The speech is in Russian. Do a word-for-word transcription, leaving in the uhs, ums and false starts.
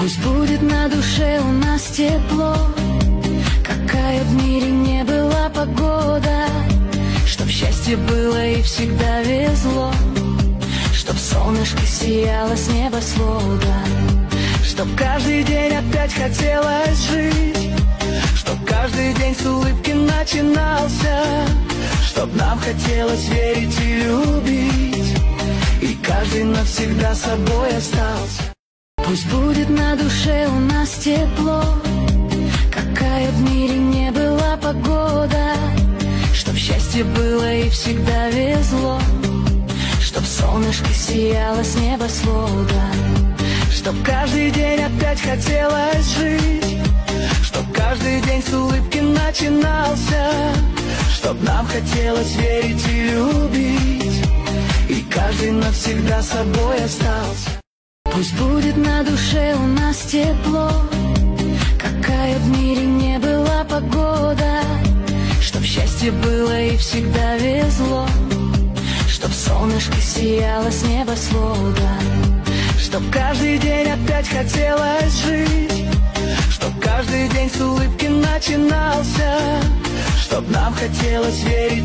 Пусть будет на душе у нас тепло, какая в мире не была погода, чтоб счастье было и всегда везло, чтоб солнышко сияло с небосвода, чтоб каждый день опять хотелось жить, чтоб каждый день с улыбки начинался, чтоб нам хотелось верить и любить, и каждый навсегда собой остался. Пусть будет на душе у нас тепло, какая в мире не была погода, чтоб счастье было и всегда везло, чтоб солнышко сияло с небосвода, чтоб каждый день опять хотелось жить, чтоб каждый день с улыбки начинался, чтоб нам хотелось верить и любить, и каждый навсегда собой остался. Пусть будет на душе у нас тепло, какая в мире не была погода, чтоб счастье было и всегда везло, чтоб солнышко сияло с небосвода, чтоб каждый день опять хотелось жить, чтоб каждый день с улыбки начинался, чтоб нам хотелось верить